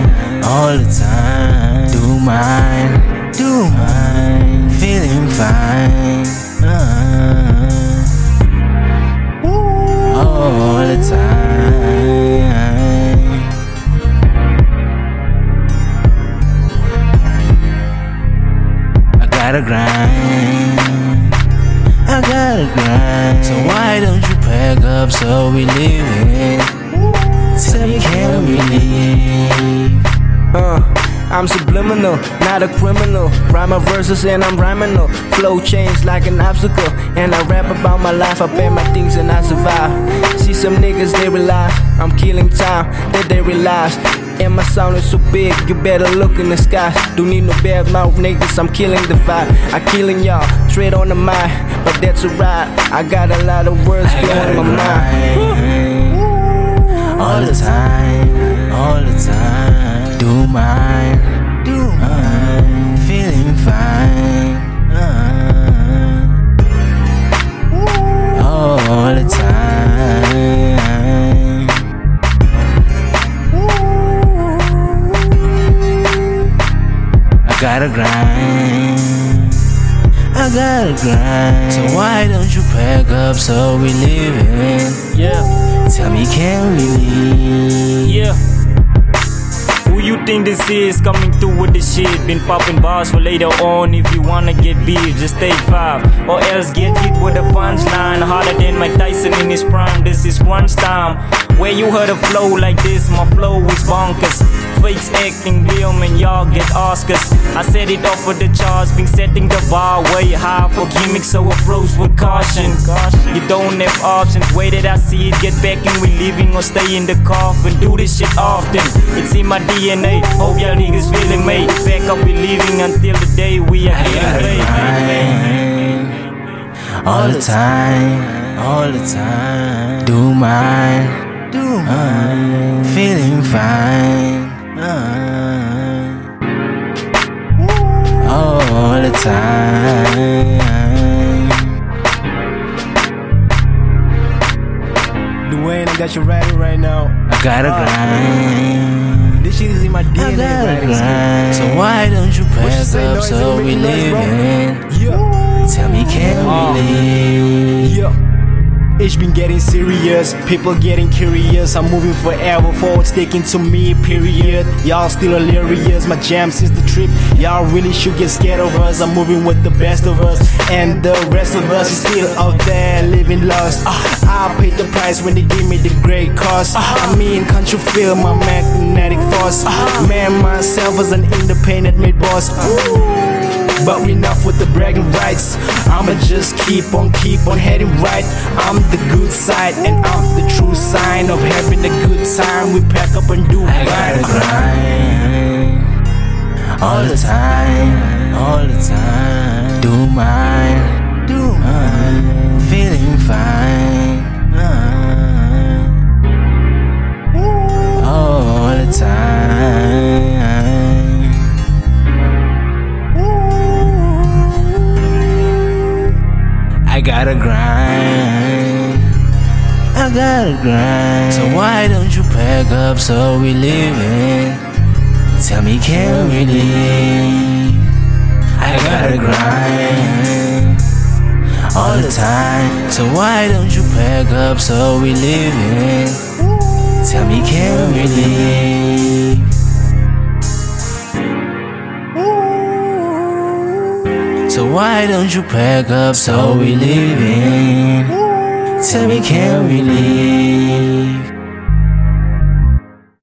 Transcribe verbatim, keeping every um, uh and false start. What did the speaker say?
all the time. Do mine, do mine, feeling fine. Uh, all the time. I gotta grind, I gotta grind. So why don't you pack up so we leave it? Tell me, can we leave? Uh, I'm subliminal, not a criminal. Rhyme my verses and I'm rhyming no. Flow changed like an obstacle, and I rap about my life. I bear my things and I survive. See some niggas, they realize I'm killing time, that they realize. And my sound is so big, you better look in the sky. Don't need no bad mouth niggas, I'm killing the vibe. I killing y'all, straight on the mic, but that's alright. I got a lot of words flowing in my mind. All the time, all the time. Do mine, do mine, feeling fine. Uh, all the time. I gotta grind, I gotta grind. So why don't you pack up so we leave it? Yeah. Tell me, can we leave? Yeah. Who you think this is coming through with the shit? Been popping bars for later on. If you wanna get beef, just take five, or else get hit with a punchline harder than Mike Tyson in his prime. This is crunch time. Where you heard a flow like this, my flow is bonkers. Fakes acting real, man, y'all get Oscars. I set it off for the charts, been setting the bar way high for gimmicks, so approach with caution. You don't have options, way that I see it, get back and we leaving or stay in the coffin. Do this shit often, it's in my D N A. Hope y'all niggas feeling me. Back up, we leaving until the day we are getting paid. All the time, all the time. Do mine, do mine, feeling fine. Uh, all the time. Dwayne, I got you writing right now. I gotta grind. This shit is in my D N A. I gotta writing. grind. So why don't you pack say, up no, so we leave it? Yeah. Tell me, can we leave? Yeah. It's been getting serious, people getting curious. I'm moving forever forward, sticking to me, period. Y'all still hilarious, my jams is the trip. Y'all really should get scared of us. I'm moving with the best of us, and the rest of us is still out there living lost. I paid the price when they give me the great cost. I mean, can't you feel my magnetic force? Man, myself as an independent made boss. But enough with the bragging rights. I'ma just keep on, keep on heading right. I'm the good side, and I'm the true sign of having a good time. We pack up and do I gotta grind. All the time, all the time. Do mine, do mine, feeling fine. Uh, all the time. I gotta grind, I gotta grind. So why don't you pack up so we leave it? Tell me, can we leave? I gotta grind all the time. So why don't you pack up so we leave it? Tell me, can we leave? So why don't you pack up so we leaving? Tell me, can we leave?